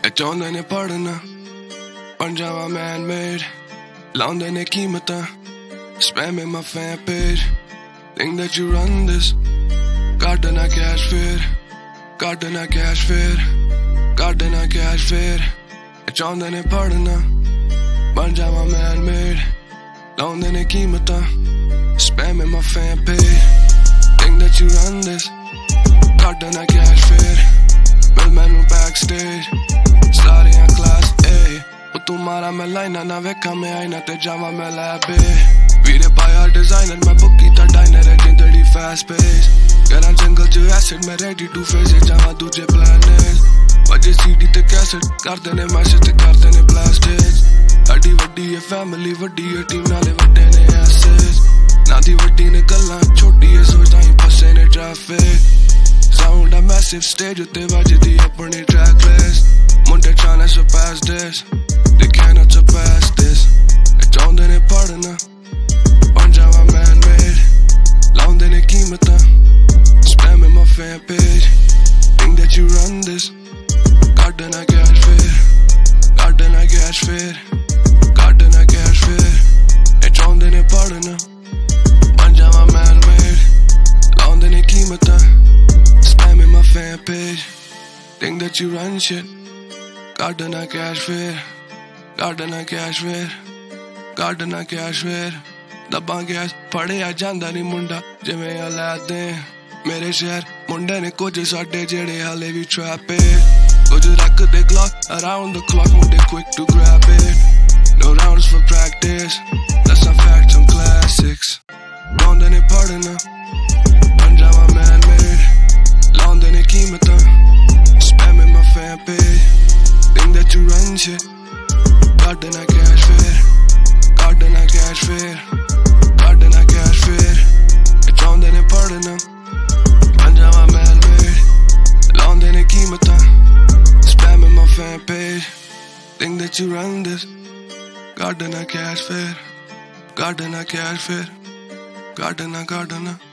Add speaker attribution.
Speaker 1: ਚਾਹੁੰਦੇ ਨੇ ਪੜਨਾ ਬਣ ਜਾਵਾਂ man made ਲਾਉਂਦੇ ਨੇ ਕੀਮਤਾਂ spamming my fan page think that you run this got na cash fair ਚਾਹੁੰਦੇ ਨੇ ਪੜਨਾ ਬਣ ਜਾਵਾਂ man made ਲਾਉਂਦੇ ਨੇ ਕੀਮਤਾਂ spamming my fan page think that you run this got na cash fair ਮਿਲ ਮੈਨੂੰ backstage ਸਾਰਿਆਂ class A ਉਹ ਤੂੰ ਮਾਰਾ ਮੈਂ ਲਾਈਨਾਂ ਨਾ ਵੇਖਾਂ ਮੈਂ ਆਈਨਾ ਤੇ ਜਾਵਾਂ ਮੈਂ ਲੈਬ ਵੀਰੇ ਪਾਇਆ ਡਿਜ਼ਾਈਨਰ ਮੈਂ ਬੁੱਕ ਕੀਤਾ ਡਾਈਨਰ ਹੈ ਜਿੰਦੜੀ fast pace ਕਰਾਂ ਜੰਗਲ ਚ ਐਸਿਡ ਮੈਂ ready to face it ਜਾਵਾਂ ਦੂਜੇ planet ਵਜੇ CD ਤੇ ਕੈਸਟ ਕਰਦੇ ਨੇ ਮੈਸੇਜ ਤੇ ਕਰਦੇ ਨੇ ਬਲਾਸਟੇਜ ਸਾਡੀ ਵੱਡੀ ਹੈ ਫੈਮਿਲੀ ਵੱਡੀ ਹੈ ਟੀਮ ਨਾਲੇ ਵੱਡੇ ਨੇ ਐਸੇਸ ਨਾ ਦੀ ਵੱਡੀ ਨੇ ਗੱਲਾਂ ਛੋਟੀ ਹੈ ਸੋਚਦਾ ਹੀ ਫਸੇ ਨੇ traffic Sound a massive stage ਉੱਤੇ ਵੱਜਦੀ ਆਪਣੀ track list ਮੁੰਡੇ tryna surpass this they cannot surpass this ਚਾਹੁੰਦੇ ਨੇ ਪੜਨਾ ਬਣ ਜਾਵਾਂ man made ਲਾਉਂਦੇ ਨੇ ਕੀਮਤਾਂ spamming my fan page think that you run this got na cash fair ਚਾਹੁੰਦੇ ਨੇ ਪੜਨਾ ਬਣ ਜਾਵਾਂ man made ਲਾਉਂਦੇ ਨੇ ਕੀਮਤਾਂ spamming my fan page think that you run shit got na cash fair ਲੱਭਾਂ ਗਿਆ ਫੜਿਆ ਜਾਂਦਾ ਨੀ ਮੁੰਡਾ ਜਿਵੇਂ ਅਲੈਦੇ ਮੇਰੇ ਸ਼ਹਿਰ ਮੁੰਡੇ ਨੇ ਕੁਝ ਸਾਡੇ ਜਿਹੜੇ ਹਾਲੇ ਵੀ ਟ੍ਰੈਪ ਕੁਝ ਰੱਖਦੇ Glock around the clock ਮੁੰਡੇ quick to grab it no rounds for practice that's a fact some classics ਲਾਉਂਦੇ ਨੇ ਪੜਨਾ ਬਣ ਜਾਵਾਂ man made ਲਾਉਂਦੇ ਨੇ ਕੀਮਤਾਂ spamming my fan page think that you run shit got na cash fair ਚਾਹੁੰਦੇ ਨੇ ਪੜਨਾ ਬਣ ਜਾਵਾਂ man made ਲਾਉਂਦੇ ਨੇ ਕੀਮਤਾਂ spamming my fan page think that you run this got na cash fair